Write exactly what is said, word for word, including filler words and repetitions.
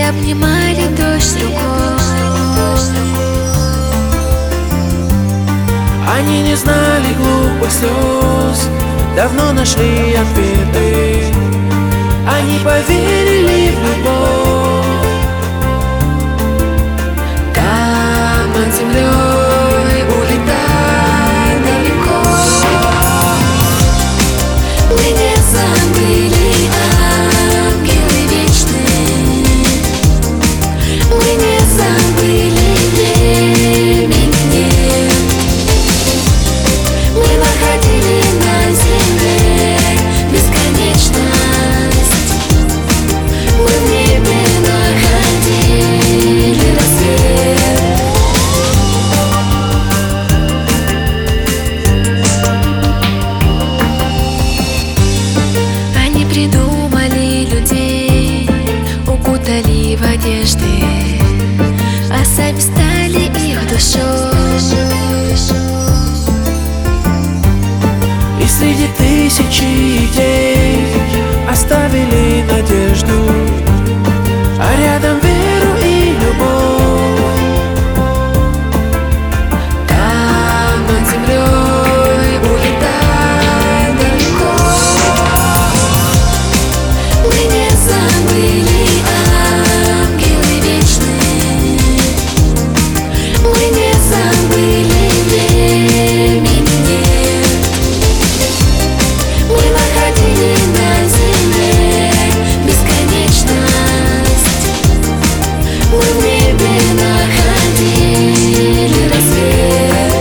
обнимали дождь рукой. Они не знали глупых слез, давно нашли ответы. Они поверили в любовь. Там над землей улетай далеко. Мы не забыли, ангелы вечные. Мы не забыли, времени нет. Мы находили на земле бесконечность. Мы в небе находили рассвет. Они придумали людей, укутали в одежды, а сами стали их душой. И среди тысячи идей оставили надежду, а рядом веру и любовь. Там над землей улетай далеко. Мы не забыли, ангелы вечные. Мы не забыли, времени нет. Мы находили на земле бесконечность. Мы в небе находили рассвет.